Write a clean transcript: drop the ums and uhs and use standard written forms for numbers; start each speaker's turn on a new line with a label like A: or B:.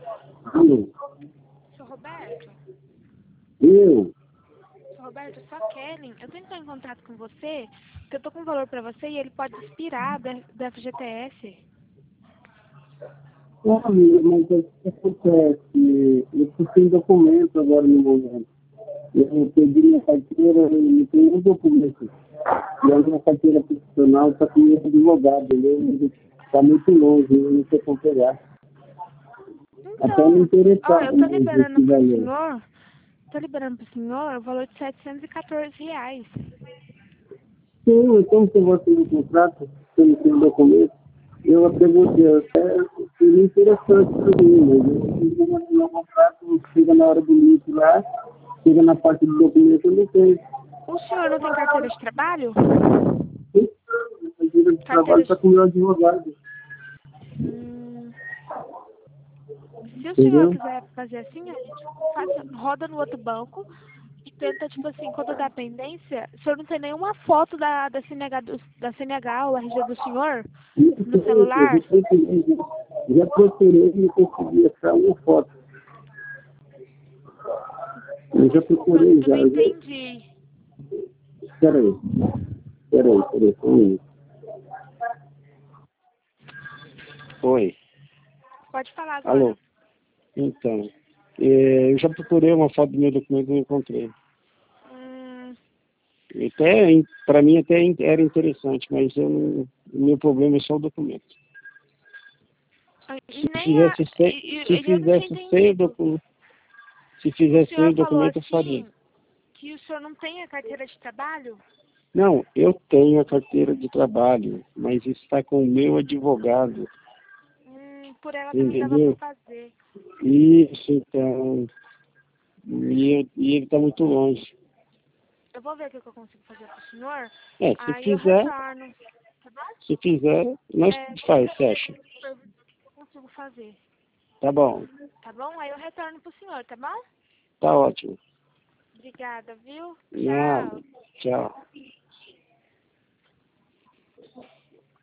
A: Alô?
B: Seu Roberto?
A: Eu?
B: Seu Roberto, eu sou a Kellen. Eu tô entrando em contato com você, porque eu tô com um valor pra você e ele pode expirar do FGTS.
A: Amigo, mas o que acontece? Eu fui sem documento agora no momento. Eu perdi minha carteira e não tenho um documento. E a minha carteira profissional está com meu advogado, ele está muito longe, eu não sei como pegar. Até me
B: Então, ó,
A: interessar
B: eu tô
A: esse
B: liberando pro
A: valor.
B: senhor, o valor de R$ 714.
A: Sim, então se você não contrato, se não tem documento, eu perguntei, até seria interessante para mim, mas eu fiz meu contrato, chega na hora do limite lá, chega na parte do documento, eu não tenho.
B: O senhor não tem carteira de trabalho?
A: A carteira de trabalho
B: Carteira
A: está
B: de...
A: com o meu advogado,
B: Hum, se o senhor
A: entendeu?
B: quiser fazer assim, a gente roda no outro banco e tenta, tipo assim, quando dá pendência, o senhor não tem nenhuma foto da CNH, da CNH ou RG do senhor no celular?
A: Já procurei e consegui achar uma foto. Eu já
B: Eu
A: procurei,
B: não
A: já.
B: entendi.
A: Peraí, só um minuto. Oi,
B: Pode falar
A: alô.
B: agora.
A: Então, eu já procurei uma foto do meu documento e não encontrei.
B: Hum,
A: Até, para mim até era interessante, mas eu não, o meu problema é só o documento.
B: e
A: Se
B: nem a...
A: fizesse sem, se
B: eu não tinha
A: fizesse sem o
B: entendido.
A: documento, se
B: O
A: fizesse sem
B: senhor
A: o
B: falou
A: documento eu faria.
B: assim que o senhor não tem a carteira de trabalho?
A: Não, eu tenho a carteira de trabalho, mas está com o meu advogado,
B: Por ela também dava pra
A: entendeu?
B: fazer.
A: Isso, então, e ele está muito longe.
B: Eu vou ver o que eu consigo fazer pro senhor,
A: Se
B: aí eu
A: fizer,
B: retorno. Tá bom?
A: nós
B: Vou
A: faz,
B: ver
A: fecha.
B: o que eu consigo fazer.
A: Tá bom,
B: Tá bom? Aí eu retorno pro senhor, tá bom?
A: tá ótimo.
B: Obrigada, viu?
A: Nada,
B: Tchau.
A: tchau.